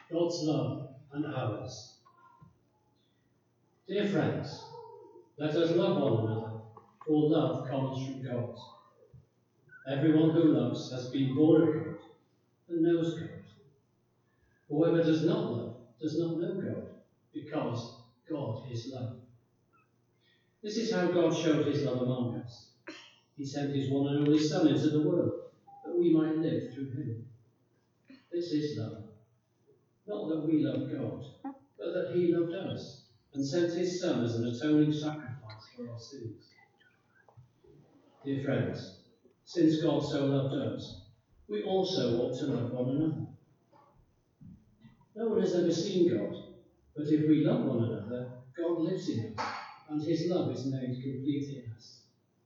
God's love and ours. Dear friends, let us love one another, for love comes from God. Everyone who loves has been born of God and knows God. Whoever does not love does not know God, because God is love. This is how God showed his love among us. He sent his one and only Son into the world, that we might live through him. This is love. Not that we love God, but that he loved us, and sent his Son as an atoning sacrifice for our sins. Dear friends, since God so loved us, we also ought to love one another. No one has ever seen God, but if we love one another, God lives in us, and his love is made complete in us.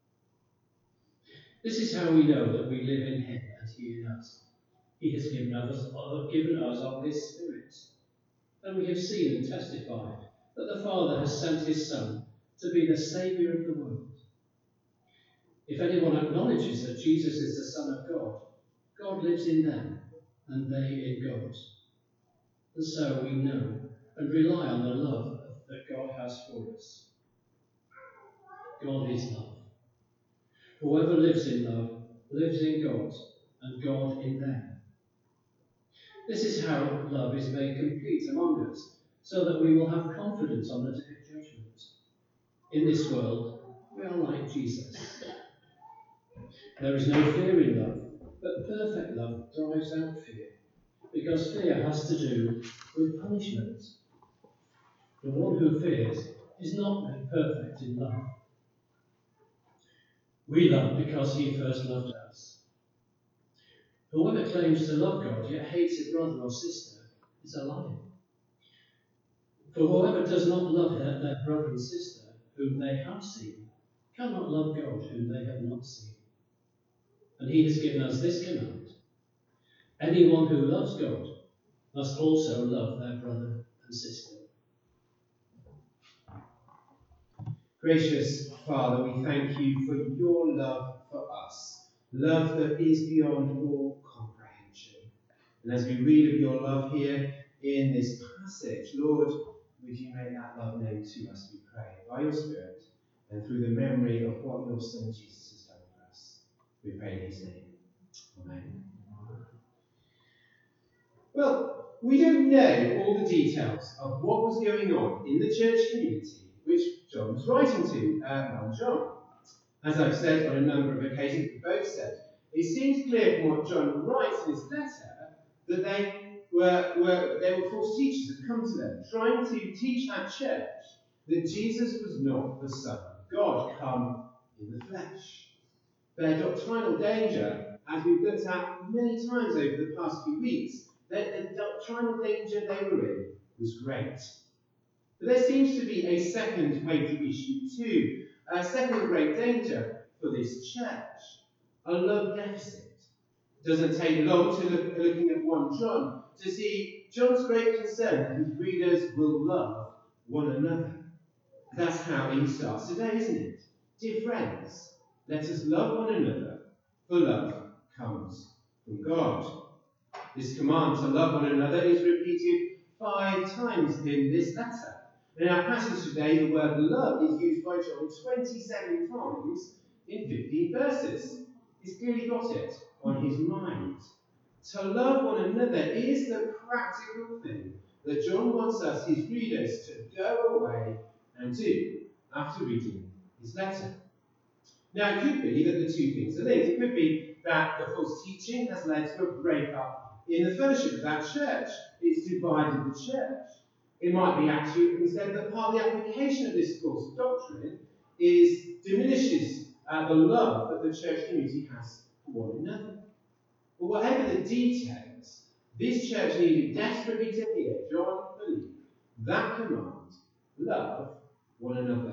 This is how we know that we live in him and he in us. He has given us of his Spirit. And we have seen and testified that the Father has sent his Son to be the Saviour of the world. If anyone acknowledges that Jesus is the Son of God, God lives in them, and they in God. And so we know and rely on the love that God has for us. God is love. Whoever lives in love lives in God, and God in them. This is how love is made complete among us, so that we will have confidence on the day of judgment. In this world, we are like Jesus. There is no fear in love, but perfect love drives out fear, because fear has to do with punishment. The one who fears is not made perfect in love. We love because he first loved us. Whoever claims to love God yet hates a brother or sister is a liar. For whoever does not love their brother and sister whom they have seen cannot love God whom they have not seen. And he has given us this command: anyone who loves God must also love their brother and sister. Gracious Father, we thank you for your love for us, love that is beyond all comprehension. And as we read of your love here in this passage, Lord, would you make that love known to us, we pray, by your Spirit, and through the memory of what your Son Jesus has done for us. We pray in his name. Amen. Well, we don't know all the details of what was going on in the church community which John was writing to, 1 John. As I've said on a number of occasions, we both said, it seems clear from what John writes in his letter that they were false teachers that come to them, trying to teach that church that Jesus was not the Son of God come in the flesh. Their doctrinal danger, as we've looked at many times over the past few weeks, the doctrinal danger they were in was great. But there seems to be a second weighty issue too, a second great danger for this church, a love deficit. It doesn't take long to looking at 1 John to see John's great concern that his readers will love one another. That's how he starts today, isn't it? Dear friends, let us love one another, for love comes from God. This command to love one another is repeated 5 times in this letter. In our passage today, the word love is used by John 27 times in 15 verses. He's clearly got it on his mind. To love one another is the practical thing that John wants us, his readers, to go away and do after reading his letter. Now, it could be that the two things are linked. It could be that the false teaching has led to a break-up in the fellowship of that church. It's divided the church. It might be actually instead that part of the application of this false doctrine diminishes the love that the church community has for one another. But whatever the details, this church needed desperately to hear John believe that command: love one another.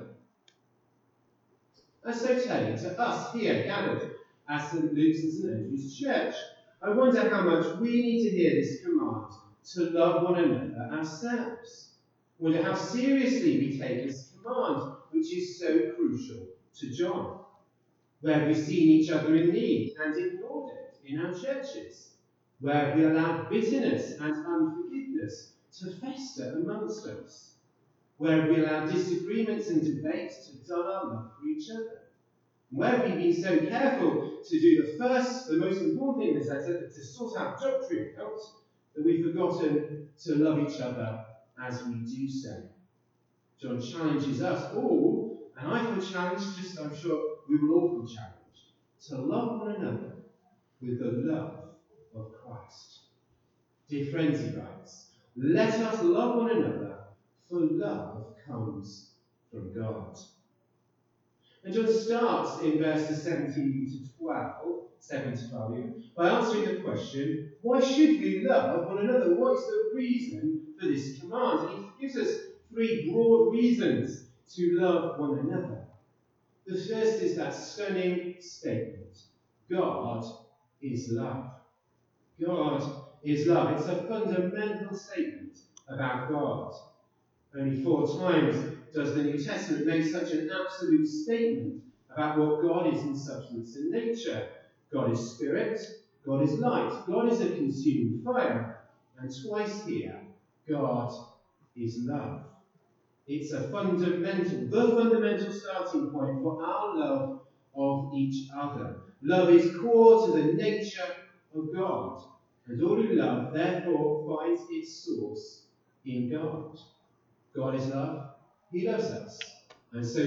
And so telling to us here gathered at St. Luke's and St. Andrew's Church, I wonder how much we need to hear this command to love one another ourselves. I wonder how seriously we take this command, which is so crucial to John, where we've seen each other in need and ignored it in our churches. where we allow bitterness and unforgiveness to fester amongst us, where we allow disagreements and debates to dull our love for each other, where we've been so careful to do the most important thing in this letter, to sort out doctrine out, that we've forgotten to love each other as we do so. John challenges us all, and I feel challenged, just I'm sure we will all feel challenged, to love one another with the love of Christ. Dear friends, he writes, let us love one another, for love comes from God. And John starts in verses 17 to 12, 7 to 12, by answering the question, why should we love one another? What is the reason for this command? And he gives us three broad reasons to love one another. The first is that stunning statement, God is love. God is love. It's a fundamental statement about God. Only 4 times does the New Testament make such an absolute statement about what God is in substance and nature. God is spirit, God is light, God is a consuming fire, and twice here, God is love. It's the fundamental starting point for our love of each other. Love is core to the nature of God, and all who love, therefore, finds its source in God. God is love. He loves us. And so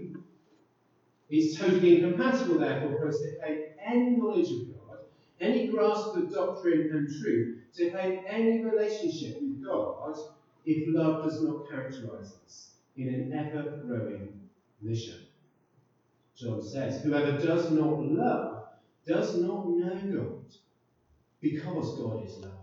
it's totally incompatible, therefore, for us to claim any knowledge of God, any grasp of doctrine and truth, to claim any relationship with God, if love does not characterize us in an ever-growing measure. John says, whoever does not love does not know God, because God is love.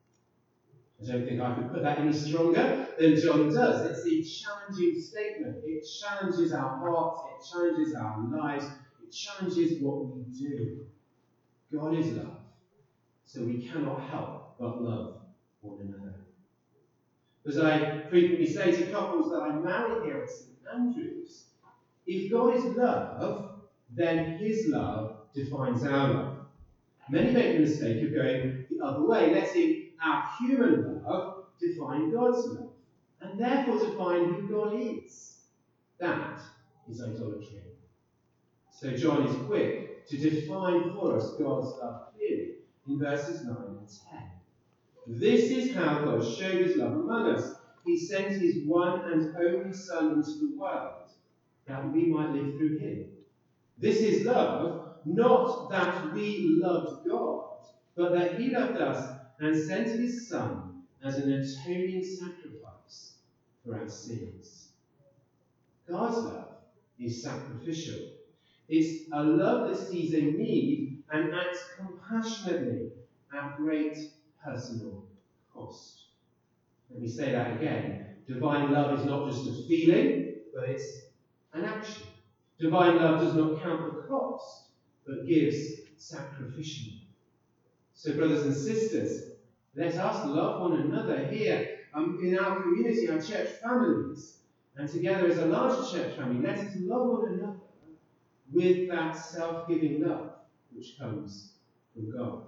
I don't think I could put that any stronger than John does. It's a challenging statement. It challenges our hearts. It challenges our lives. It challenges what we do. God is love, so we cannot help but love one another. As I frequently say to couples that I marry here at St Andrews, if God is love, then his love defines our love. Many make the mistake of going the other way, letting our human love define God's love, and therefore define who God is. That is idolatry. So John is quick to define for us God's love clearly in verses 9 and 10. This is how God showed his love among us. He sent his one and only Son into the world, that we might live through him. This is love, not that we loved God, but that he loved us and sent his Son as an atoning sacrifice for our sins. God's love is sacrificial. It's a love that sees a need and acts compassionately at great personal cost. Let me say that again. Divine love is not just a feeling, but it's an action. Divine love does not count the cost, but gives sacrificially. So, brothers and sisters, let us love one another here in our community, our church families, and together as a larger church family, let us love one another with that self-giving love which comes from God.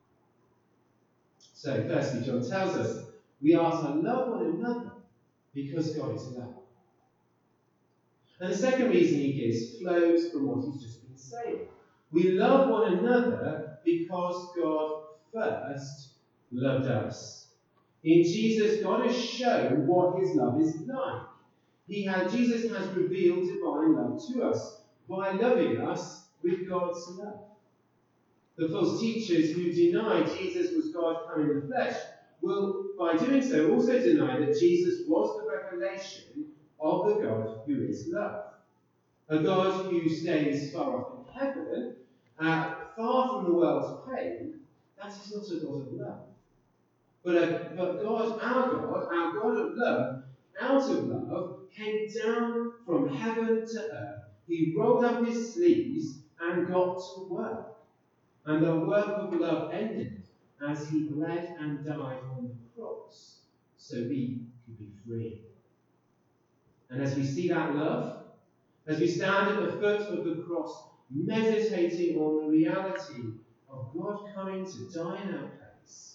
So, firstly, John tells us we are to love one another because God is love. And the second reason he gives flows from what he's just been saying. We love one another because God first loved us. In Jesus, God has shown what his love is like. Jesus has revealed divine love to us by loving us with God's love. The false teachers who deny Jesus was God come in the flesh will, by doing so, also deny that Jesus was the revelation of the God who is love. A God who stays far off in heaven, far from the world's pain, that is not a God of love. But God, our God of love, out of love, came down from heaven to earth. He rolled up his sleeves and got to work. And the work of love ended as he bled and died on the cross, so we could be free. And as we see that love, as we stand at the foot of the cross, meditating on the reality of God coming to die in our place,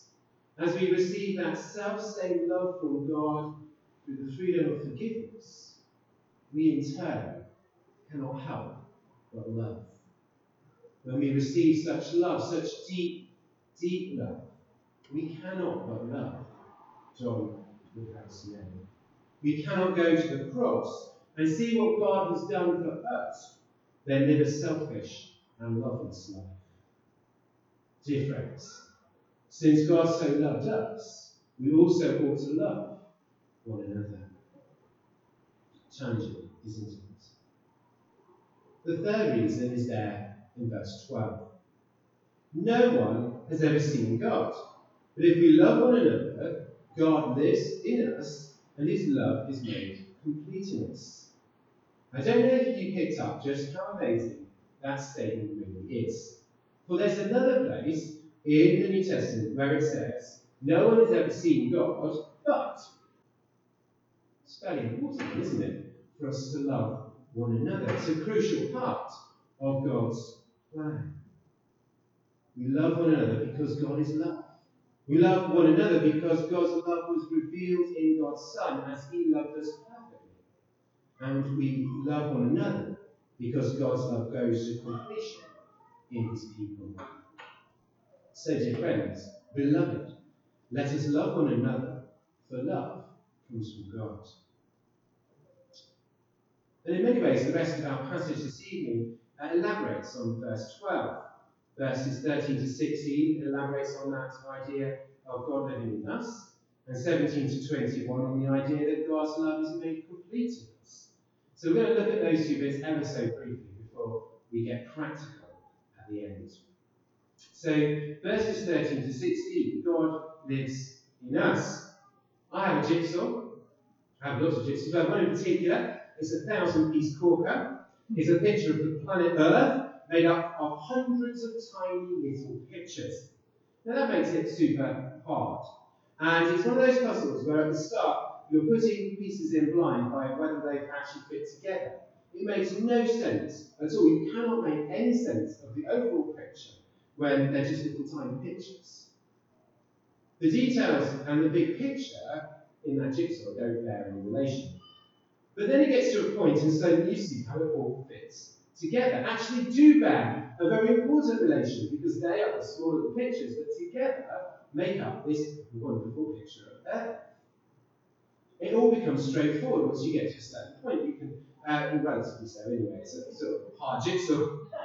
as we receive that self-same love from God through the freedom of forgiveness, we in turn cannot help but love. When we receive such love, such deep, deep love, we cannot but love. John would have us know. We cannot go to the cross and see what God has done for us, then live a selfish and loveless life. Dear friends, since God so loved us, we also ought to love one another. Challenging, isn't it? The third reason is there in verse 12. No one has ever seen God. But if we love one another, God lives in us, and his love is made complete in us. I don't know if you picked up just how amazing that statement really is. For there's another place in the New Testament where it says, no one has ever seen God, but it's very important, isn't it, for us to love one another. It's a crucial part of God's plan. We love one another because God is love. We love one another because God's love was revealed in God's Son as he loved us perfectly. And we love one another because God's love goes to completion in his people. So, dear friends, beloved, let us love one another, for love comes from God. And in many ways, the rest of our passage this evening elaborates on verse 12. Verses 13 to 16 elaborates on that idea of God living in us, and 17 to 21 on the idea that God's love is made complete in us. So we're going to look at those two bits ever so briefly before we get practical at the end. So, verses 13 to 16, God lives in us. I have a jigsaw. I have lots of jigsaws, but one in particular is a 1,000-piece corker. It's a picture of the planet Earth made up of hundreds of tiny little pictures. Now that makes it super hard. And it's one of those puzzles where at the start you're putting pieces in blind by whether they actually fit together. It makes no sense at all. You cannot make any sense of the overall picture when they're just little tiny pictures. The details and the big picture in that jigsaw don't bear any relation. But then it gets to a point, and so you see how it all fits together. Actually do bear a very important relation, because they are the smaller the pictures that together make up this wonderful picture of Earth. It all becomes straightforward once you get to a certain point. You can, relatively so anyway, it's a sort of hard jigsaw.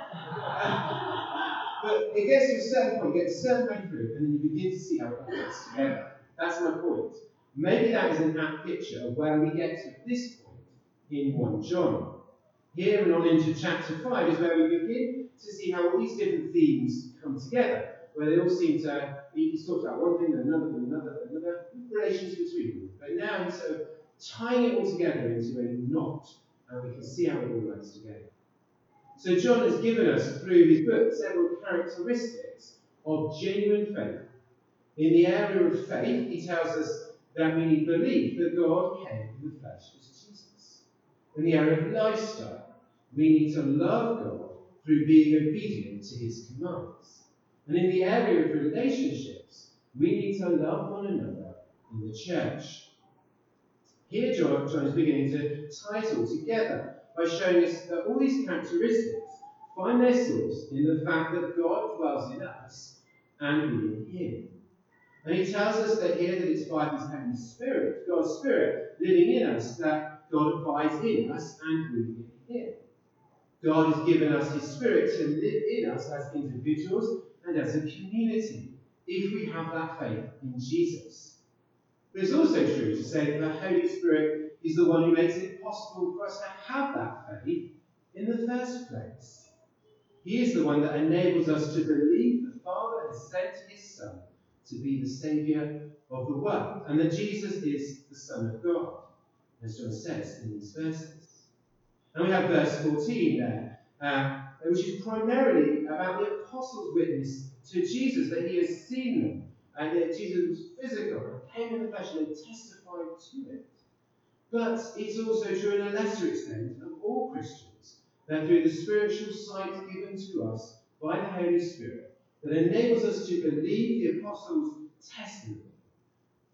But it gets to a certain point, you get a certain way through, and then you begin to see how it all fits together. That's my point. Maybe that is an apt picture of where we get to this point in 1 John. Here and on into chapter 5 is where we begin to see how all these different themes come together, where they all seem to be talked about one thing, then another, relations between them. But now he's sort of tying it all together into a knot, and we can see how it all works together. So John has given us, through his book, several characteristics of genuine faith. In the area of faith, he tells us that we need belief that God came in the flesh as Jesus. In the area of lifestyle, we need to love God through being obedient to his commands. And in the area of relationships, we need to love one another in the church. Here John is beginning to tie it all together by showing us that all these characteristics find their source in the fact that God dwells in us and we in him. And he tells us that here that it's by his Holy Spirit, God's Spirit, living in us, that God abides in us and we in him. God has given us his Spirit to live in us as individuals and as a community, if we have that faith in Jesus. But it's also true to say that the Holy Spirit is the one who makes it possible for us to have that faith in the first place. He is the one that enables us to believe the Father has sent his Son to be the Saviour of the world, and that Jesus is the Son of God, as John says in these verses. And we have verse 14 there, which is primarily about the apostles' witness to Jesus, that he has seen them, and that Jesus was physical, and came in the flesh, and they testified to it. But it's also true in a lesser extent of all Christians, that through the spiritual sight given to us by the Holy Spirit, that enables us to believe the apostles' testimony,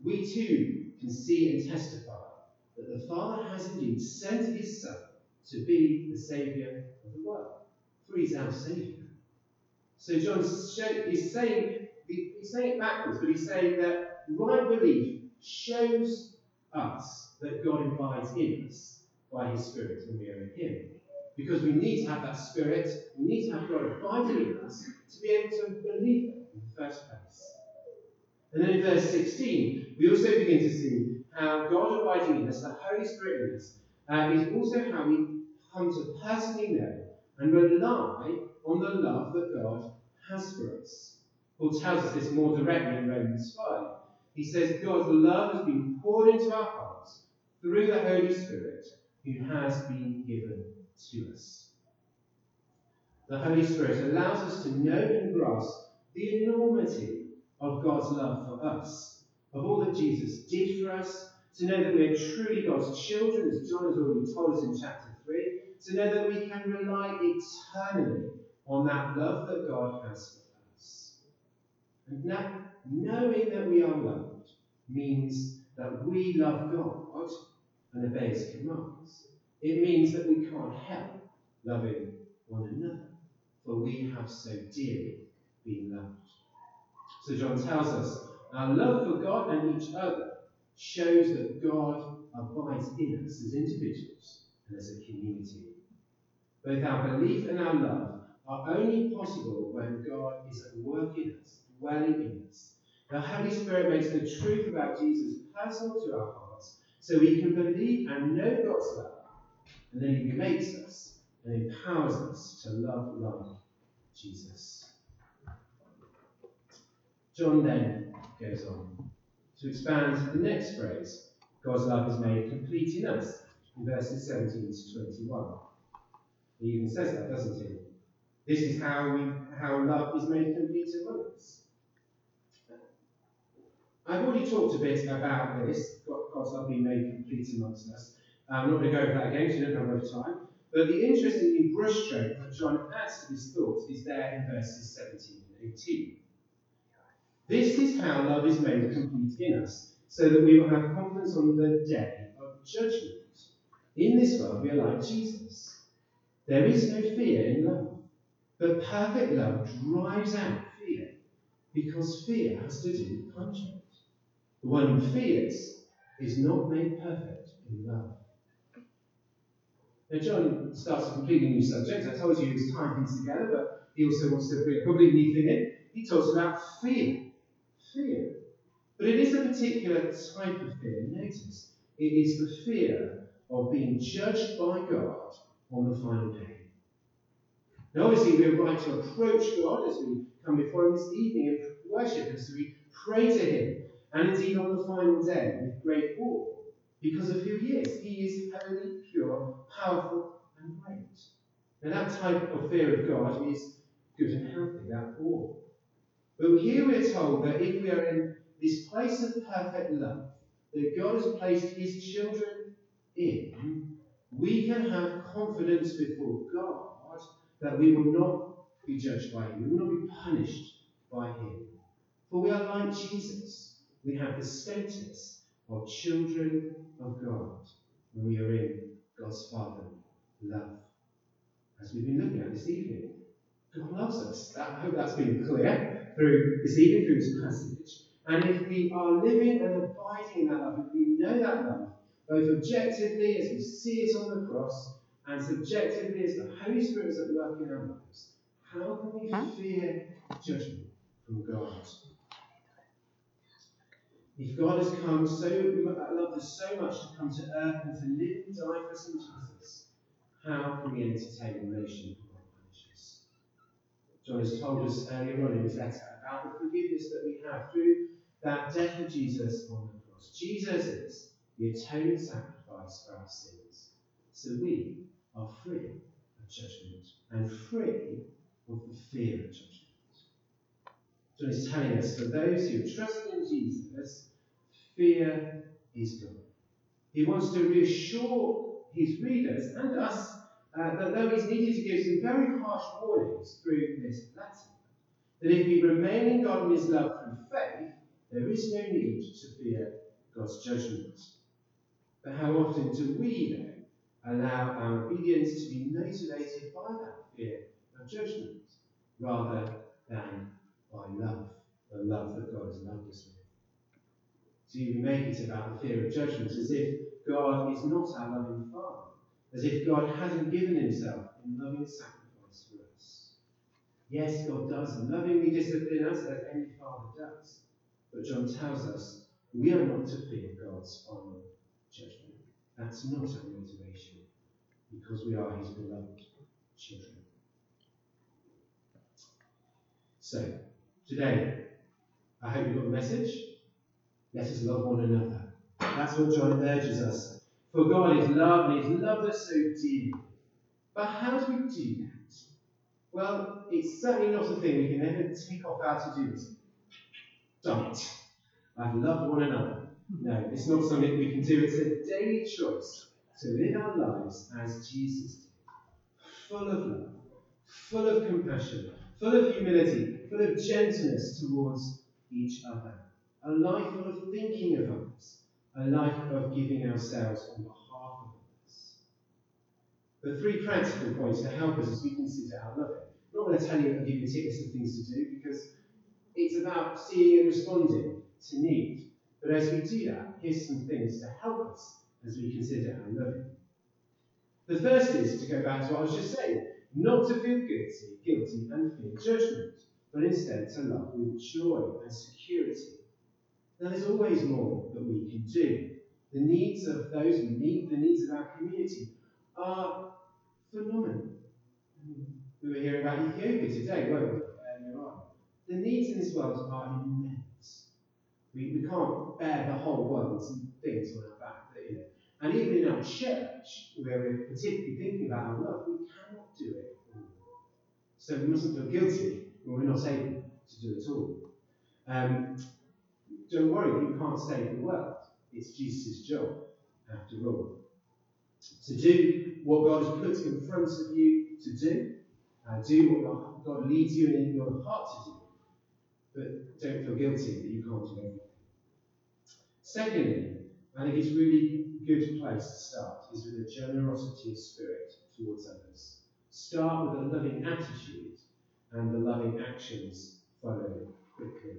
we too can see and testify that the Father has indeed sent his Son to be the Saviour of the world. For he's our Saviour. So John is saying it backwards, but he's saying that right belief shows us that God abides in us by his Spirit when we are in him. Because we need to have that Spirit, we need to have God abiding in us to be able to believe it in the first place. And then in verse 16, we also begin to see how God abiding in us, the Holy Spirit in us, is also how we come to personally know and rely on the love that God has for us. Paul tells us this more directly in Romans 5. He says God's love has been poured into our hearts through the Holy Spirit who has been given to us. The Holy Spirit allows us to know and grasp the enormity of God's love for us, of all that Jesus did for us, to know that we are truly God's children, as John has already told us in chapter 3, to know that we can rely eternally on that love that God has for us. And now, knowing that we are loved means that we love God and obey his commands. It means that we can't help loving one another, for we have so dearly been loved. So John tells us our love for God and each other shows that God abides in us as individuals and as a community. Both our belief and our love are only possible when God is at work in us, dwelling in us. The Holy Spirit makes the truth about Jesus personal to our hearts so we can believe and know God's love. And then he makes us and empowers us to love like Jesus. John then goes on to expand the next phrase, God's love is made complete in us, in verses 17 to 21. He even says that, doesn't he? This is how love is made complete among us. I've already talked a bit about this, God's love being made complete amongst us. I'm not going to go over that again because you don't have enough time. But the interesting new brushstroke that John adds to this thought is there in verses 17 and 18. This is how love is made complete in us, so that we will have confidence on the day of judgment. In this world, we are like Jesus. There is no fear in love, but perfect love drives out fear, because fear has to do with punishment. The one who fears is not made perfect in love. Now, John starts a completely new subject. I told you he was tying things together, but he also wants to bring a completely new thing in. He talks about fear. Fear. But it is a particular type of fear. Notice, it is the fear of being judged by God on the final day. Now, obviously, we're right to approach God as we come before him this evening and worship, as we pray to him, and indeed on the final day with great awe, because of who he is. He is holy, pure, powerful, and great. Now, that type of fear of God is good and healthy, that awe. But here we are told that if we are in this place of perfect love that God has placed his children in, we can have confidence before God that we will not be judged by him, we will not be punished by him. For we are like Jesus. We have the status of children of God when we are in God's Father love. As we've been looking at this evening, God loves us. I hope that's been clear through this evening, through this passage. And if we are living and abiding in that love, if we know that love, both objectively as we see it on the cross, and subjectively as the Holy Spirit is at work in our lives, how can we fear judgment from God? If God has loved us so much to come to earth and to live and die for us in Jesus, how can we entertain a nation who punishes us? John has told us earlier on in his letter about the forgiveness that we have through that death of Jesus on the cross. Jesus is the atoning sacrifice for our sins. So we are free of judgment and free of the fear of judgment. John is telling us for those who trust in Jesus, fear is gone. He wants to reassure his readers and us that though he's needed to give some very harsh warnings through this letter, that if we remain in God and his love through faith, there is no need to fear God's judgment. But how often do we, though, allow our obedience to be motivated by that fear of judgment rather than by love, the love that God has loved us with? Do we make it about the fear of judgment as if God is not our loving Father, as if God hasn't given himself in loving sacrifice for us? Yes, God does lovingly discipline us as any father does, but John tells us we are not to fear God's final judgment. That's not our motivation, because we are his beloved children. So, today, I hope you got the message. Let us love one another. That's what John urges us. For God is love, and he's loved us so dearly. But how do we do that? Well, it's certainly not a thing we can ever tick off our to-do list. Done it. I've loved one another. No, it's not something we can do. It's a daily choice to live our lives as Jesus did. Full of love, full of compassion, full of humility, full of gentleness towards each other. A life full of thinking of others. A life of giving ourselves on behalf of others. The three practical points to help us as we consider our loving. I'm not going to tell you and give you a tick list of things to do, because it's about seeing and responding to need. But as we do that, here's some things to help us as we consider our loving. The first is to go back to what I was just saying, not to feel guilty and fear judgment, but instead to love with joy and security. Now, there's always more that we can do. The needs of those we meet, the needs of our community, are phenomenal. We were hearing about Ethiopia today, weren't we, earlier on? The needs in this world are immense. We can't bear the whole world's things on our back. And even in our church, where we're particularly thinking about our love, we cannot do it all. So we mustn't feel guilty when we're not able to do it all. Don't worry, you can't save the world. It's Jesus' job, after all. So do what God has put in front of you to do. Do what God leads you in your heart to do. But don't feel guilty that you can't do everything. Secondly, I think it's a really good place to start is with a generosity of spirit towards others. Start with a loving attitude, and the loving actions follow quickly.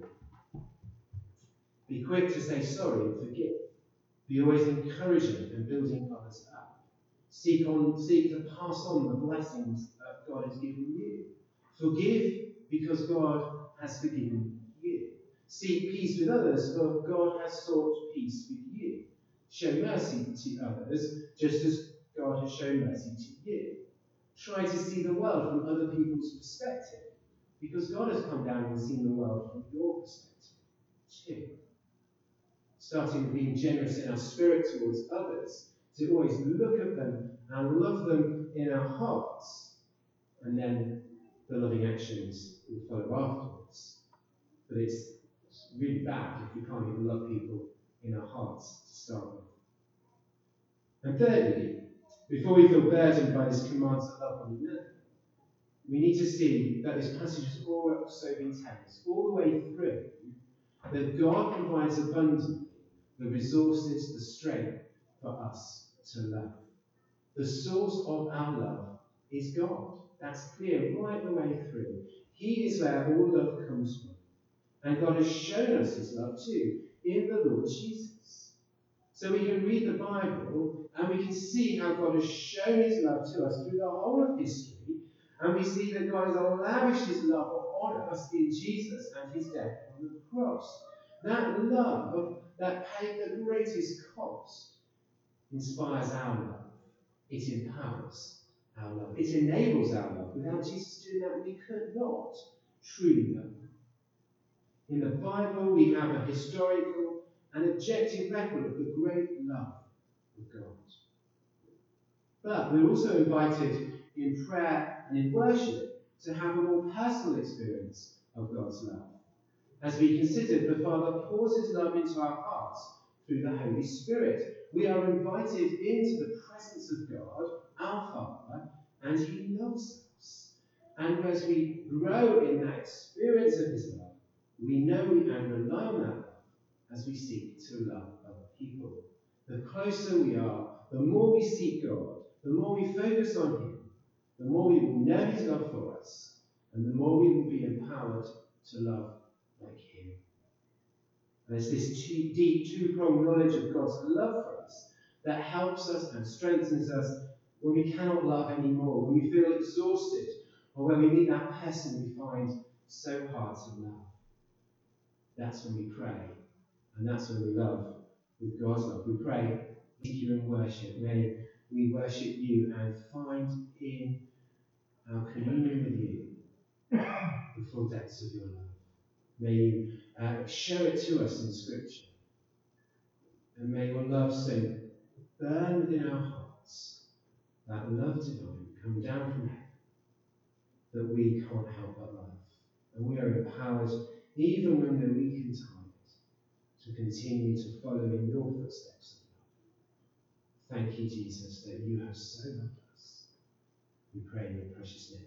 Be quick to say sorry and forgive. Be always encouraging and building others up. Seek to pass on the blessings that God has given you. Forgive because God has forgiven you. Seek peace with others, for God has sought peace with you. Show mercy to others, just as God has shown mercy to you. Try to see the world from other people's perspective, because God has come down and seen the world from your perspective too. Starting with being generous in our spirit towards others, to always look at them and love them in our hearts, and then the loving actions will follow afterwards. But it's really bad if we can't even love people in our hearts to start with. And thirdly, before we feel burdened by this command to love one another, we need to see that this passage has also been telling us all the way through that God provides abundantly the resources, the strength for us to love. The source of our love is God. That's clear right the way through. He is where all love comes from. And God has shown us his love too in the Lord Jesus. So we can read the Bible and we can see how God has shown his love to us through the whole of history. And we see that God has lavished his love on us in Jesus and his death on the cross. That love that paid the greatest cost inspires our love. It empowers our love. It enables our love. Without Jesus doing that, we could not truly love. In the Bible, we have a historical and objective record of the great love of God. But we're also invited in prayer and in worship to have a more personal experience of God's love. As we consider, the Father pours his love into our hearts through the Holy Spirit. We are invited into the presence of God, our Father, and he loves us. And as we grow in that experience of his love, we know and rely on that love as we seek to love other people. The closer we are, the more we seek God, the more we focus on Him, the more we will know His love for us, and the more we will be empowered to love like Him. There's this deep, two-pronged knowledge of God's love for us that helps us and strengthens us when we cannot love anymore, when we feel exhausted, or when we meet that person we find so hard to love. That's when we pray, and that's when we love with God's love. We pray, seek you in worship. May we worship you and find in our communion with you the full depths of your love. May you show it to us in Scripture. And may your love so burn within our hearts, that love divine come down from heaven, that we can't help but love. And we are empowered, even when we're weak and tired, to continue to follow in your footsteps of love. Thank you, Jesus, that you have so loved us. We pray in your precious name.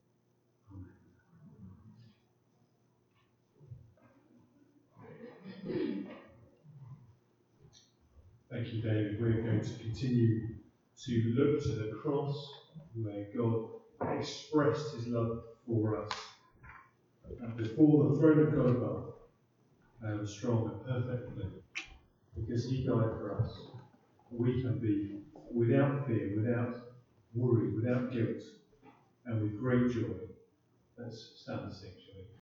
Thank you, David. We're going to continue to look to the cross where God expressed his love for us. And before the throne of God above, strong and perfect love, because he died for us, we can be without fear, without worry, without guilt, and with great joy. Let's stand and sing.